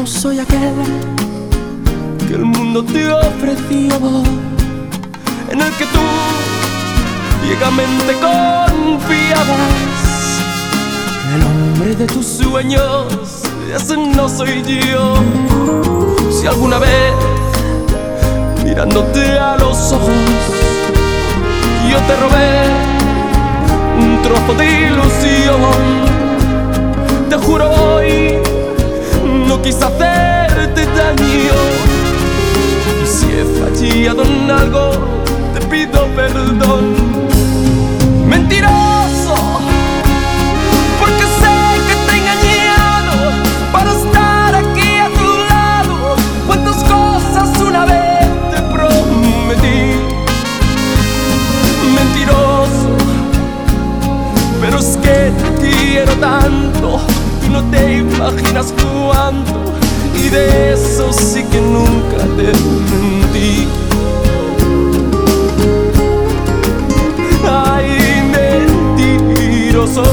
no soy aquel que el mundo te ofreció, en el que tú ciegamente confiabas. El hombre de tus sueños, ese no soy yo. Si alguna vez, mirándote a los ojos, yo te robé un trozo de ilusión, te juro hoy no quise hacerte daño. Y si he fallado en algo, te pido perdón. Mentiroso, porque sé que te he engañado para estar aquí a tu lado. Cuántas cosas una vez te prometí. Mentiroso, pero es que te quiero tanto, tú no te imaginas cuánto, y de eso sí que nunca te mentí. Ay, mentiroso.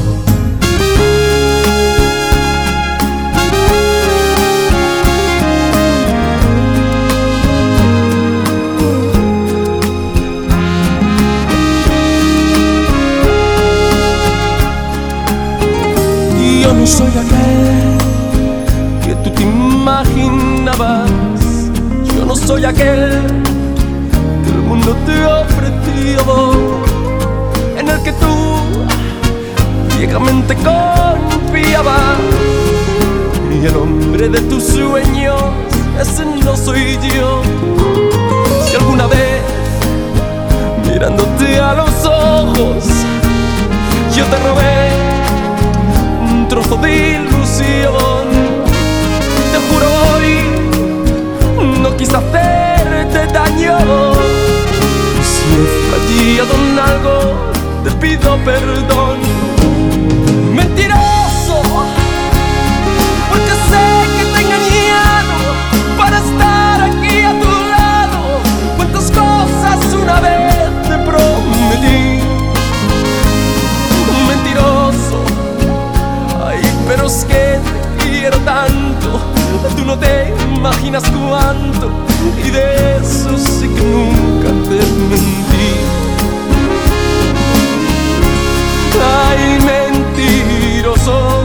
Yo no soy aquel que tú te imaginabas. Yo no soy aquel que el mundo te ofreció, en el que tú ciegamente confiabas. Y el hombre de tus sueños, ese no soy yo. Si alguna vez, mirándote a los ojos, yo te robé un trozo de ilusión, te juro hoy no quise hacerte daño. Si he fallado en algo, te pido perdón. Mentiroso, porque sé que te he engañado para estar aquí a tu lado. Cuántas cosas una vez te prometí. Mentiroso, pero es que te quiero tanto, tú no te imaginas cuánto, y de eso sí que nunca te mentí. Ay, mentiroso.